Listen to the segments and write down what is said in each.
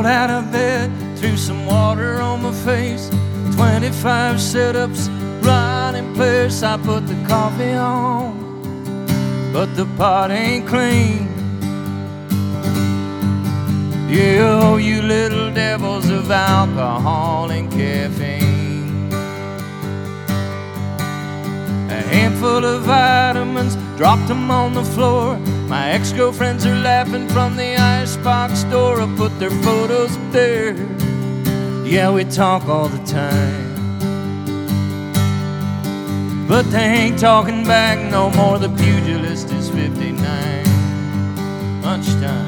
Rolled out of bed, threw some water on my face. 25 sit-ups, running place. I put the coffee on, but the pot ain't clean. Yeah, oh, you little devils of alcohol and caffeine. A handful of vitamins, dropped them on the floor. My ex-girlfriends are laughing from the icebox door. I put their photos up there. Yeah, we talk all the time, but they ain't talking back no more. The pugilist is 59. Lunchtime.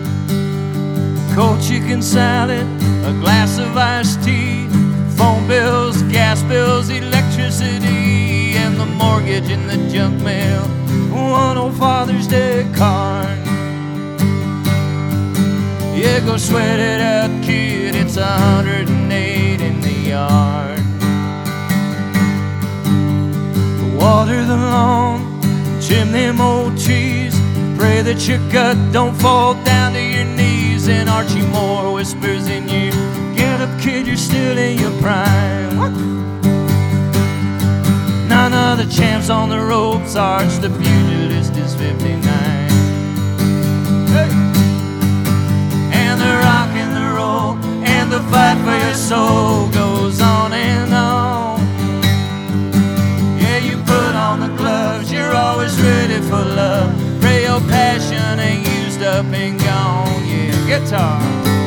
Cold chicken salad, a glass of iced tea, phone bills, gas bills, electricity, and the mortgage in the junk mail. One old Father's Day card. Yeah, go sweat it out, kid. It's 108 in the yard. Water the lawn, trim them old trees. Pray that your gut don't fall down to your knees. And Archie Moore whispers in you, get up, kid, you're still in your prime. What? None of the champs on the ropes. Arch the pugilist is 59. Hey! And the rock and the roll and the fight for your soul goes on and on. Yeah, you put on the gloves, you're always ready for love. Pray your passion ain't used up and gone. Yeah, guitar.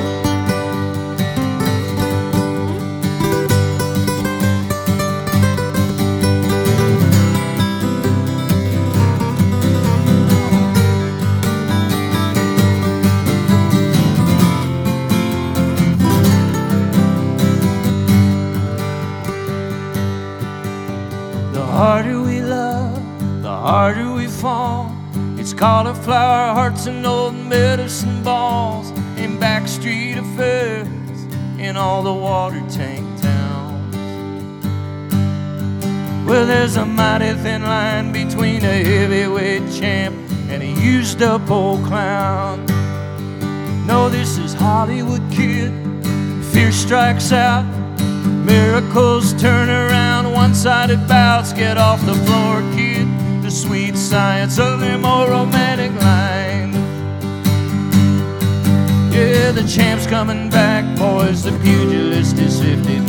The harder we love, the harder we fall. It's cauliflower hearts and old medicine balls, in backstreet affairs, in all the water tank towns. Well, there's a mighty thin line between a heavyweight champ and a used up old clown. No, this is Hollywood, kid. Fear strikes out, miracles turn around, one-sided bouts get off the floor, kid. The sweet science of them old romantic lines. Yeah, the champ's coming back, boys, the pugilist is 59.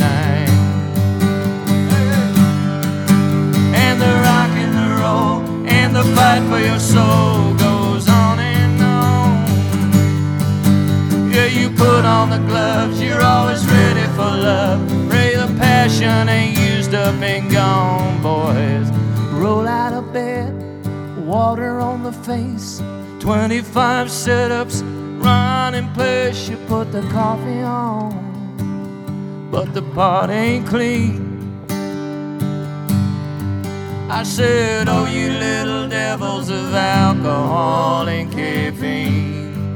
And the rock and the roll and the fight for your soul goes on and on. Yeah, you put on the gloves, you're always ready for love. Pray the passion ain't used up and gone, boys. Roll out of bed, water on the face, 25 sit-ups, run in place. You put the coffee on, but the pot ain't clean. I said, oh, you little devils of alcohol and caffeine.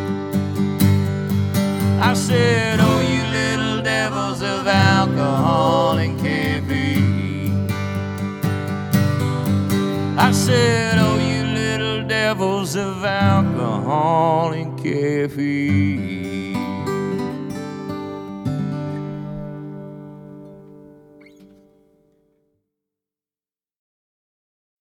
I said, oh, you little devils of alcohol and caffeine. I said, oh, you little devils of alcohol and caffeine.